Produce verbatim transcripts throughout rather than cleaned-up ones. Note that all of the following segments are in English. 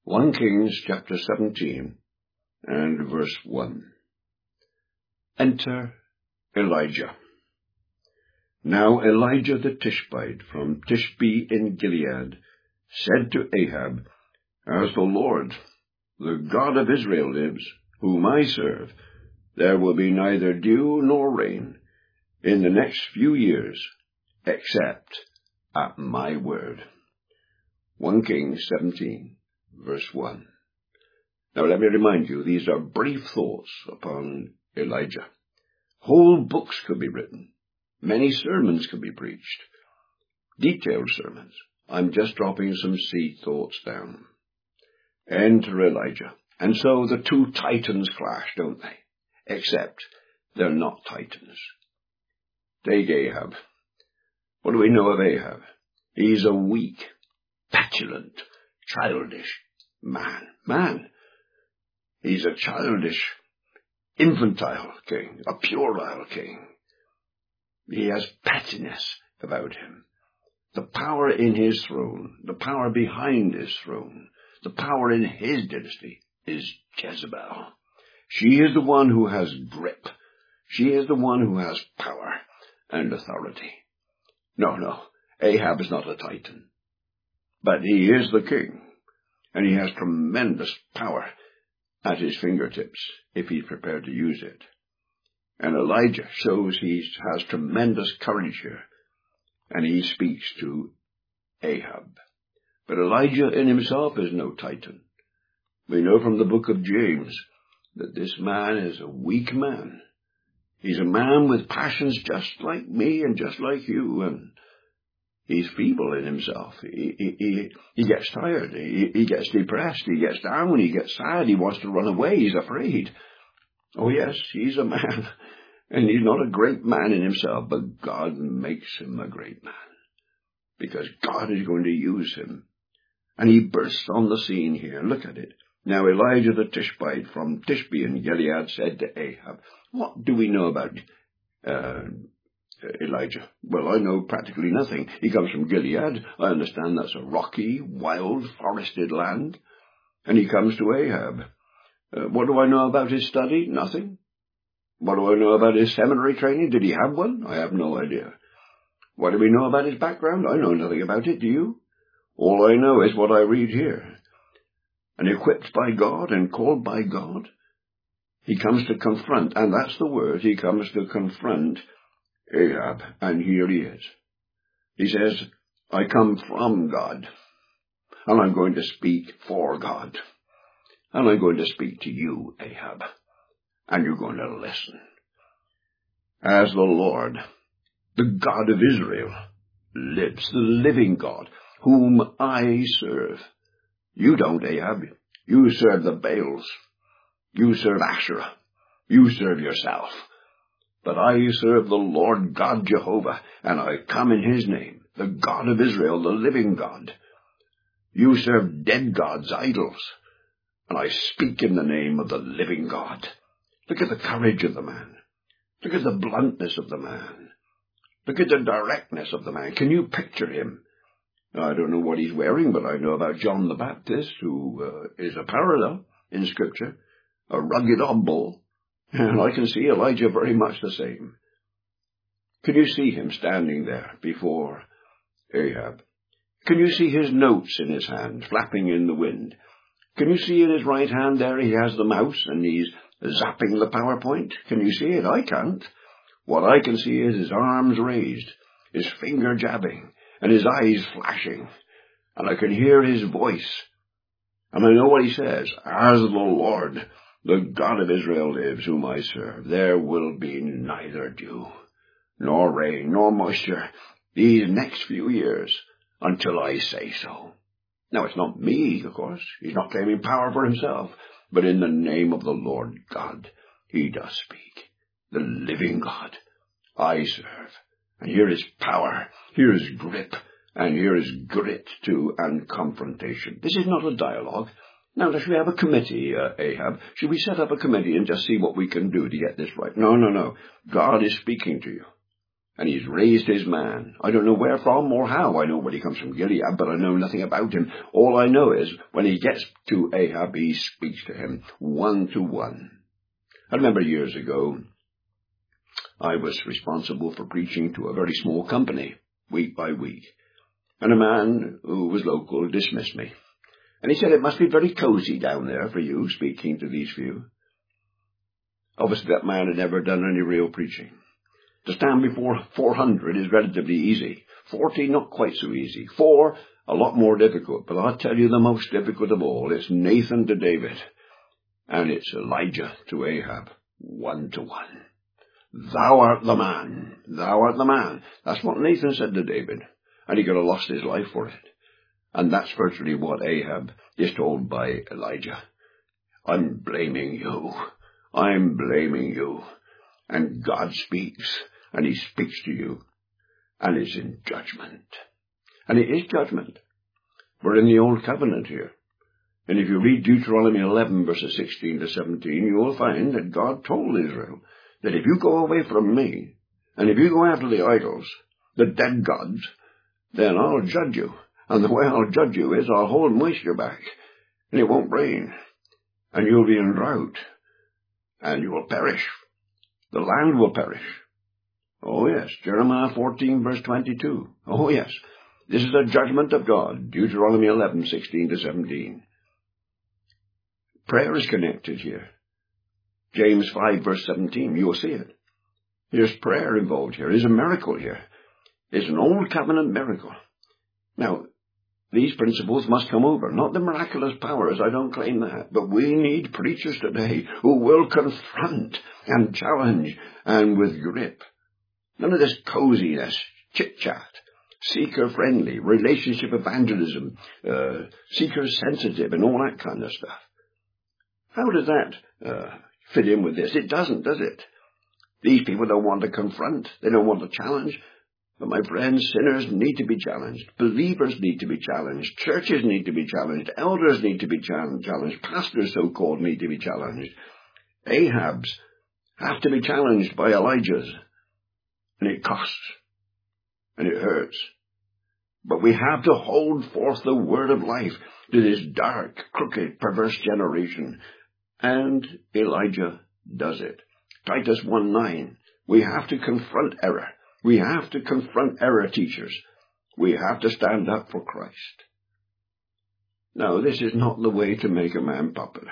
First Kings chapter seventeen and verse one. Enter Elijah. Now Elijah the Tishbite from Tishbe in Gilead said to Ahab, As the Lord, the God of Israel lives, whom I serve, there will be neither dew nor rain in the next few years, except at my word. First Kings seventeen. Verse one. Now let me remind you, these are brief thoughts upon Elijah. Whole books could be written. Many sermons could be preached. Detailed sermons. I'm just dropping some seed thoughts down. Enter Elijah. And so the two titans clash, don't they? Except they're not titans. Take Ahab. What do we know of Ahab? He's a weak, petulant, childish man. Man. He's a childish, infantile king, a puerile king. He has pettiness about him. The power in his throne, the power behind his throne, the power in his dynasty is Jezebel. She is the one who has grip. She is the one who has power and authority. No, no, Ahab is not a titan. But he is the king, and he has tremendous power at his fingertips if he's prepared to use it. And Elijah shows he has tremendous courage here, and he speaks to Ahab. But Elijah in himself is no titan. We know from the book of James that this man is a weak man. He's a man with passions just like me and just like you, and he's feeble in himself. He, he, he, he gets tired. He, he gets depressed. He gets down. He gets sad. He wants to run away. He's afraid. Oh, yes, he's a man. And he's not a great man in himself, but God makes him a great man. Because God is going to use him. And he bursts on the scene here. Look at it. Now Elijah the Tishbite from Tishbe in Gilead said to Ahab, What do we know about uh Elijah? Well, I know practically nothing. He comes from Gilead. I understand that's a rocky, wild, forested land. And he comes to Ahab. Uh, what do I know about his study? Nothing. What do I know about his seminary training? Did he have one? I have no idea. What do we know about his background? I know nothing about it. Do you? All I know is what I read here. And equipped by God and called by God, he comes to confront, and that's the word, he comes to confront Ahab, and here he is. He says, I come from God, and I'm going to speak for God, and I'm going to speak to you, Ahab, and you're going to listen. As the Lord, the God of Israel, lives, the living God, whom I serve. You don't, Ahab. You serve the Baals. You serve Asherah. You serve yourself. But I serve the Lord God Jehovah, and I come in his name, the God of Israel, the living God. You serve dead gods, idols, and I speak in the name of the living God. Look at the courage of the man. Look at the bluntness of the man. Look at the directness of the man. Can you picture him? I don't know what he's wearing, but I know about John the Baptist, who uh, is a parallel in Scripture, a rugged oddball. And I can see Elijah very much the same. Can you see him standing there before Ahab? Can you see his notes in his hand, flapping in the wind? Can you see in his right hand there he has the mouse and he's zapping the PowerPoint? Can you see it? I can't. What I can see is his arms raised, his finger jabbing, and his eyes flashing. And I can hear his voice. And I know what he says. As the Lord, the God of Israel lives, whom I serve, there will be neither dew, nor rain, nor moisture these next few years until I say so. Now, it's not me, of course. He's not claiming power for himself. But in the name of the Lord God, he does speak. The living God I serve. And here is power, here is grip, and here is grit too, and confrontation. This is not a dialogue. Now, should we have a committee, uh, Ahab? Should we set up a committee and just see what we can do to get this right? No, no, no. God is speaking to you. And he's raised his man. I don't know where from or how. I know where he comes from, Gilead, but I know nothing about him. All I know is when he gets to Ahab, he speaks to him one to one. I remember years ago, I was responsible for preaching to a very small company, week by week. And a man who was local dismissed me. And he said, it must be very cozy down there for you, speaking to these few. Obviously, that man had never done any real preaching. To stand before four hundred is relatively easy. Forty, not quite so easy. Four, a lot more difficult. But I'll tell you the most difficult of all. It's Nathan to David. And it's Elijah to Ahab. One to one. Thou art the man. Thou art the man. That's what Nathan said to David. And he could have lost his life for it. And that's virtually what Ahab is told by Elijah. I'm blaming you. I'm blaming you. And God speaks. And he speaks to you, and it's in judgment. And it is judgment. We're in the Old Covenant here. And if you read Deuteronomy eleven, verses sixteen to seventeen, you will find that God told Israel that if you go away from me, and if you go after the idols, the dead gods, then I'll judge you. And the way I'll judge you is I'll hold moisture back, and it won't rain, and you'll be in drought, and you will perish. The land will perish. Oh, yes, Jeremiah fourteen, verse twenty-two. Oh, yes, this is a judgment of God, Deuteronomy eleven, sixteen to seventeen. Prayer is connected here. James five, verse seventeen, you will see it. There's prayer involved here. There's a miracle here. It's an old covenant miracle. Now, these principles must come over, not the miraculous powers, I don't claim that, but we need preachers today who will confront and challenge and with grip. None of this coziness, chit-chat, seeker-friendly, relationship evangelism, uh, seeker-sensitive, and all that kind of stuff. How does that uh, fit in with this? It doesn't, does it? These people don't want to confront. They don't want to challenge. But my friends, sinners need to be challenged. Believers need to be challenged. Churches need to be challenged. Elders need to be challenged. Pastors, so-called, need to be challenged. Ahabs have to be challenged by Elijah's. And it costs. And it hurts. But we have to hold forth the word of life to this dark, crooked, perverse generation. And Elijah does it. Titus one nine. We have to confront error. We have to confront error teachers. We have to stand up for Christ. Now, this is not the way to make a man popular.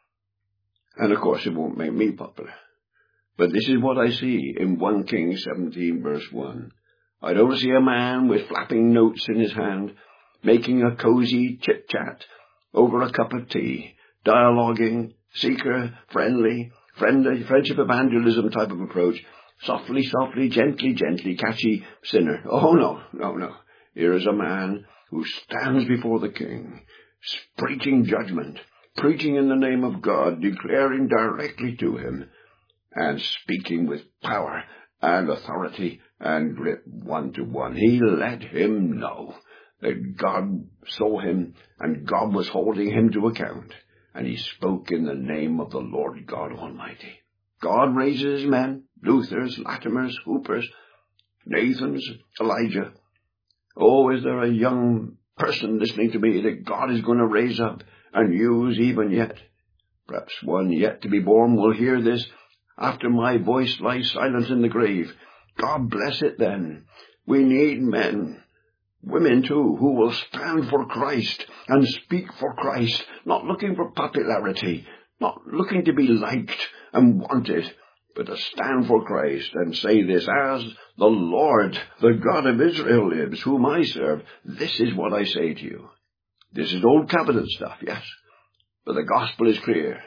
And of course, it won't make me popular. But this is what I see in First Kings seventeen, verse one. I don't see a man with flapping notes in his hand, making a cozy chit-chat over a cup of tea, dialoguing, seeker-friendly, friendly, friendship evangelism type of approach. Softly, softly, gently, gently, catchy sinner. Oh, no, no, no. Here is a man who stands before the king, preaching judgment, preaching in the name of God, declaring directly to him, and speaking with power and authority and grip one to one. He let him know that God saw him and God was holding him to account, and he spoke in the name of the Lord God Almighty. God raises men, Luthers, Latimers, Hoopers, Nathans, Elijah. Oh, is there a young person listening to me that God is going to raise up and use even yet? Perhaps one yet to be born will hear this after my voice lies silent in the grave. God bless it then. We need men, women too, who will stand for Christ and speak for Christ, not looking for popularity, not looking to be liked and wanted, but to stand for Christ and say this, as the Lord, the God of Israel lives, whom I serve, this is what I say to you. This is old covenant stuff, yes, but the gospel is clear.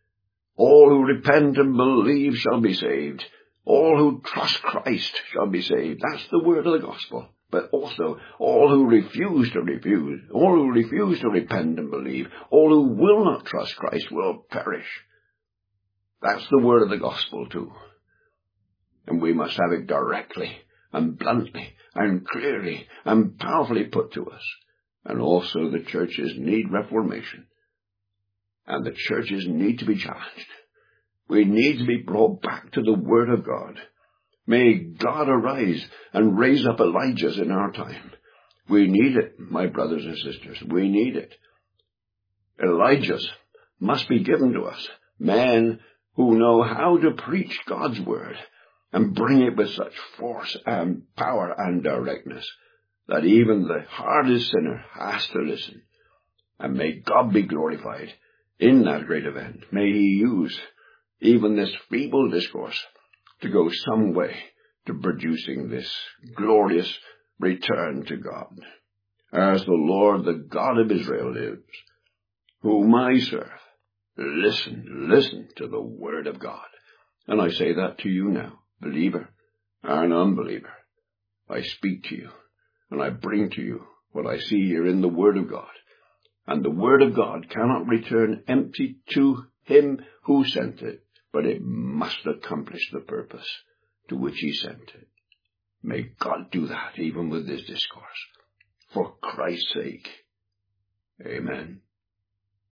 All who repent and believe shall be saved. All who trust Christ shall be saved. That's the word of the gospel. But also, all who refuse to refuse, all who refuse to repent and believe, all who will not trust Christ will perish. That's the word of the gospel too. And we must have it directly and bluntly and clearly and powerfully put to us. And also the churches need reformation. And the churches need to be challenged. We need to be brought back to the word of God. May God arise and raise up Elijahs in our time. We need it, my brothers and sisters. We need it. Elijahs must be given to us, men who know how to preach God's word and bring it with such force and power and directness that even the hardest sinner has to listen. And may God be glorified in that great event. May he use even this feeble discourse to go some way to producing this glorious return to God. As the Lord, the God of Israel lives, whom I serve, listen, listen to the word of God. And I say that to you now, believer and unbeliever. I speak to you, and I bring to you what I see here in the word of God. And the word of God cannot return empty to him who sent it, but it must accomplish the purpose to which he sent it. May God do that even with this discourse. For Christ's sake. Amen.